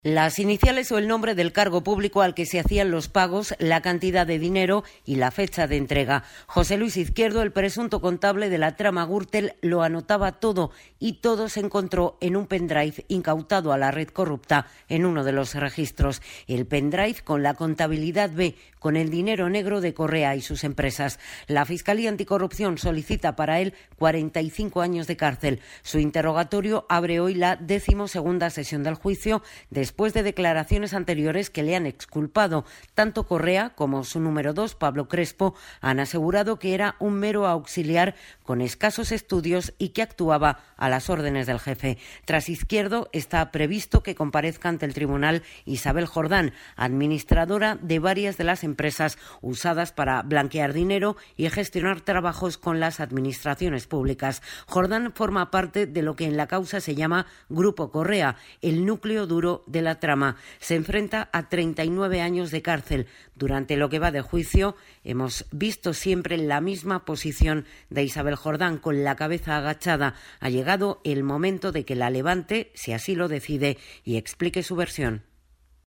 Las iniciales o el nombre del cargo público al que se hacían los pagos, la cantidad de dinero y la fecha de entrega. José Luis Izquierdo, el presunto contable de la trama Gürtel, lo anotaba todo y todo se encontró en un pendrive incautado a la red corrupta en uno de los registros. El pendrive con la contabilidad B, con el dinero negro de Correa y sus empresas. La Fiscalía Anticorrupción solicita para él 45 años de cárcel. Su interrogatorio abre hoy la 12ª sesión del juicio, después de declaraciones anteriores que le han exculpado. Tanto Correa como su número 2, Pablo Crespo, han asegurado que era un mero auxiliar con escasos estudios y que actuaba a las órdenes del jefe. Tras Izquierdo, está previsto que comparezca ante el tribunal Isabel Jordán, administradora de varias de las empresas usadas para blanquear dinero y gestionar trabajos con las administraciones públicas. Jordán forma parte de lo que en la causa se llama Grupo Correa, el núcleo duro de la trama. Se enfrenta a 39 años de cárcel. Durante lo que va de juicio hemos visto siempre la misma posición de Isabel Jordán, con la cabeza agachada. Ha llegado el momento de que la levante, si así lo decide, y explique su versión.